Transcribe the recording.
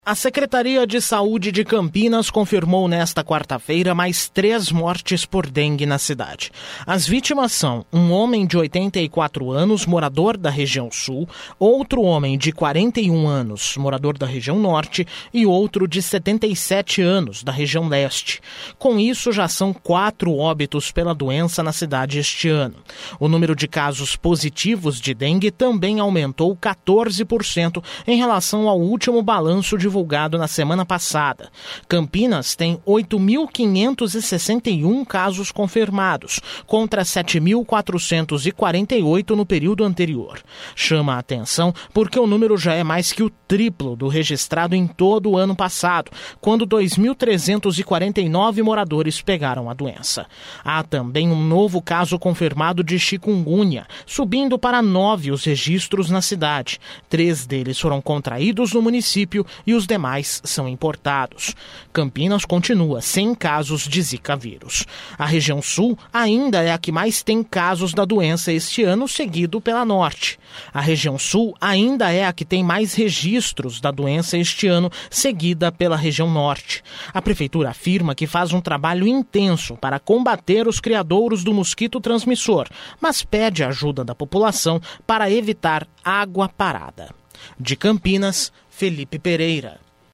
A Secretaria de Saúde de Campinas confirmou nesta quarta-feira mais 3 mortes por dengue na cidade. As vítimas são um homem de 84 anos, morador da região sul, outro homem de 41 anos, morador da região norte, e outro de 77 anos, da região leste. Com isso, já são 4 óbitos pela doença na cidade este ano. O número de casos positivos de dengue também aumentou 14% em relação ao último balanço divulgado na semana passada. Campinas tem 8.561 casos confirmados, contra 7.448 no período anterior. Chama a atenção porque o número já é mais que o triplo do registrado em todo o ano passado, quando 2.349 moradores pegaram a doença. Há também um novo caso confirmado de chikungunya, subindo para 9 os registros na cidade. 3 deles foram contraídos no município e os demais são importados. Campinas continua sem casos de Zika vírus. A região sul ainda é a que mais tem casos da doença este ano, seguido pela norte. A região sul ainda é a que tem mais registros da doença este ano, seguida pela região norte. A prefeitura afirma que faz um trabalho intenso para combater os criadouros do mosquito transmissor, mas pede a ajuda da população para evitar água parada. De Campinas, Felipe Pereira.